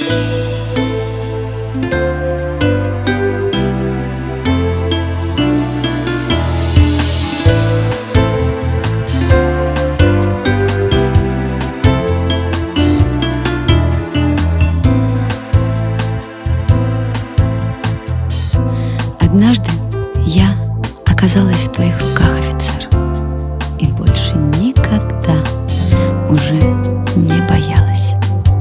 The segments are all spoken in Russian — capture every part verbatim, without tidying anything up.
Однажды я оказалась в твоих руках, офицер, и больше никогда уже не боялась.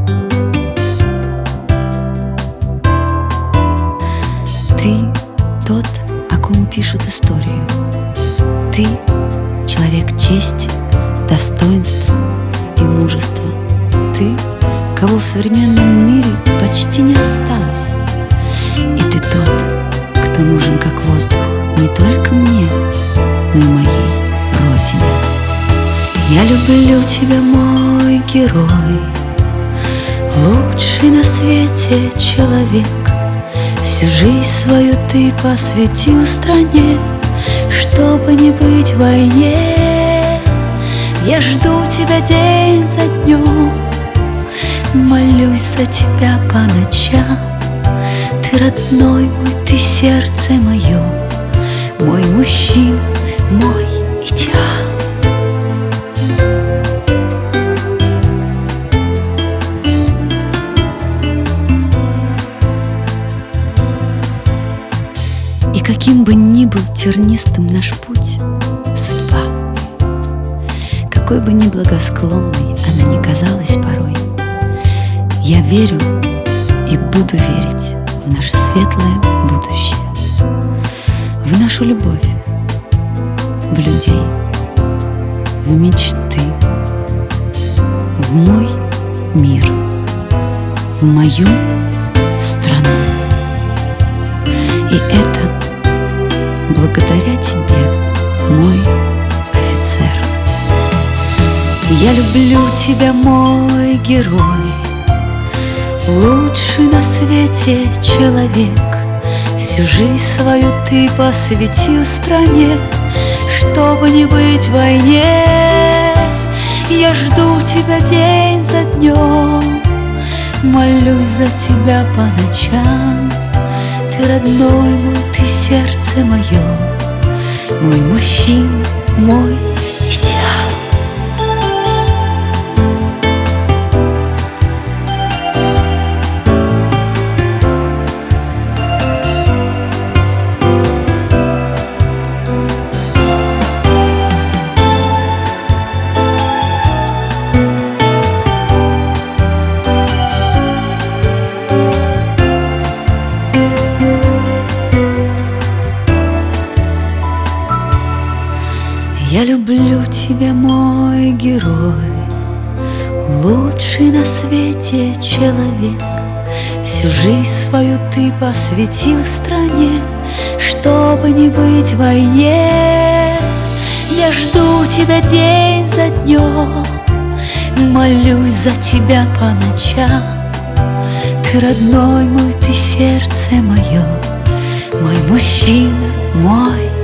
Ты тот, о ком пишут историю. Ты человек чести, достоинства и мужества. Ты, кого в современном мире почти не осталось. И ты тот, кто нужен как воздух не только мне, но и моей родине. Я люблю тебя, мой герой, лучший на свете человек. Всю жизнь свою ты посвятил стране, чтобы не быть в войне. Я жду тебя день за днем, молюсь за тебя по ночам. Ты родной мой, ты сердце мое, мой мужчина, мой идеал. И каким бы ни был тернистым наш путь, судьба, какой бы ни благосклонной она ни казалась порой, я верю и буду верить в наше светлое будущее, в нашу любовь, в людей, в мечты, в мой мир, в мою страну. И это благодаря тебе, мой офицер. Я люблю тебя, мой герой, лучший на свете человек. Всю жизнь свою ты посвятил стране, чтобы не быть в войне. Я жду тебя день за днем, молюсь за тебя по ночам. Ты родной мой, ты сердце мое, мой мужчина, мой идеал. Я люблю тебя, мой герой, лучший на свете человек. Всю жизнь свою ты посвятил стране, чтобы не быть в войне. Я жду тебя день за днем, молюсь за тебя по ночам. Ты родной мой, ты сердце мое, мой мужчина, мой